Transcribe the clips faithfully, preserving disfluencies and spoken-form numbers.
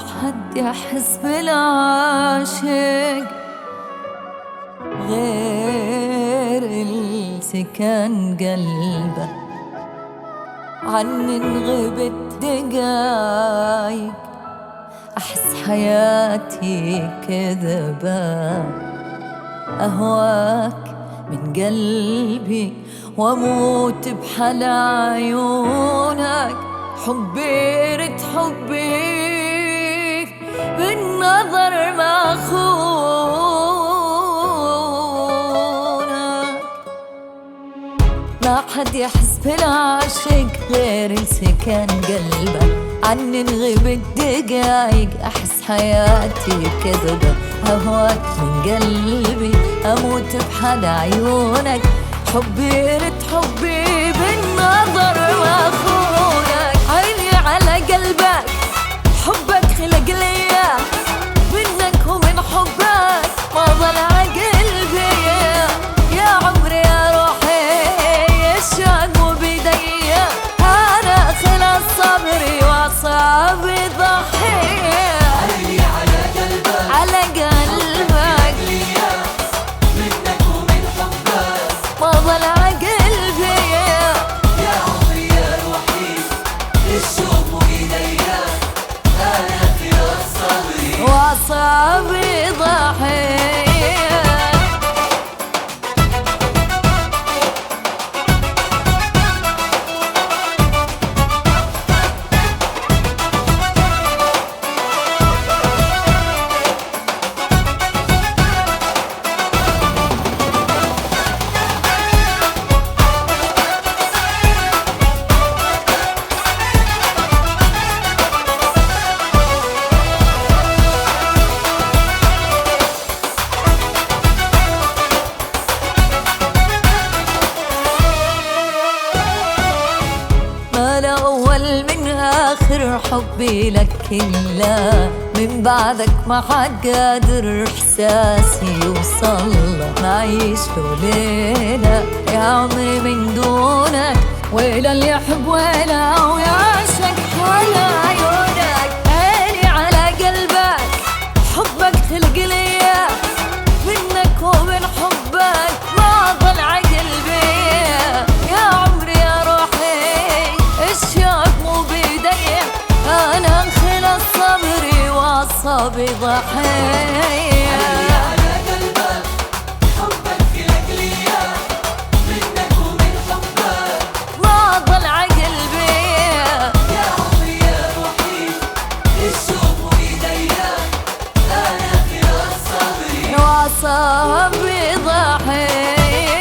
حد يحس بالعاشق غير السكن قلبه. عني انغبت دقايق أحس حياتي كذبة. أهواك من قلبي وأموت بحل عيونك. حبي رد حبي بالنظر ما خونك. ما حد يحس بالعاشق غير السكن قلبه. عني انغبت دقايق أحس حياتي كذبة. أهواك من قلبي أموت بحد عيونك. حبي رد حبي بالنظر ما خونك. عيني على قلبك حبك خلق ليا. منك ومن حبك ما ضل قلبي. يا عمري يا روحي الشوق مو بيدي. أنا خلص صبري وأعصابي ضحية. عيني على قلبك على قلبك ليا. منك ومن حبك ما ضل قلبي. يا عمري يا روحي الشوق مو بيديا. أنا خلاص صبري وأعصابي ضحية. الأول من آخر حبي لك كله. من بعدك ما حد قادر إحساسي يوصل له. ما عيش له ليلة يا عمري من دونك. ويلا اللي يحب ويلا ويعشق على عيونك. عيني على قلبك حبك خلق ليا. منك ومن حبك ما ضل قلبي. يا عمري يا روحي الشوق مو بيدي. أنا خلص صبري وأعصابي ضحية. على قلبك حبك خلق ليا. منك ومن حبك ما ضل قلبي. يا عمري يا روحي الشوق مو بيديا. أنا خلاص صبري وأعصابي ضحية.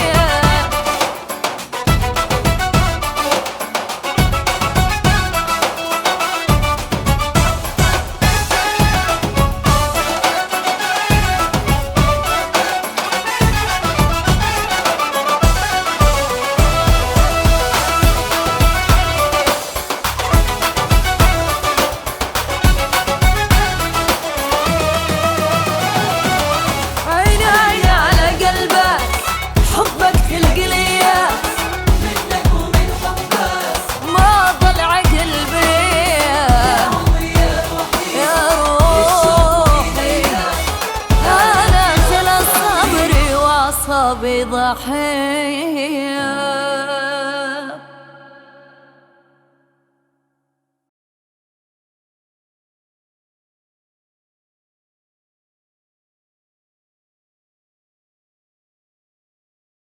عيني عيني على قلبك حبك خلق ليا. منك ومن حبك ما ضل قلبي. يا عمري يا روحي يا روحي أنا خلص صبري وأعصابي ضحية.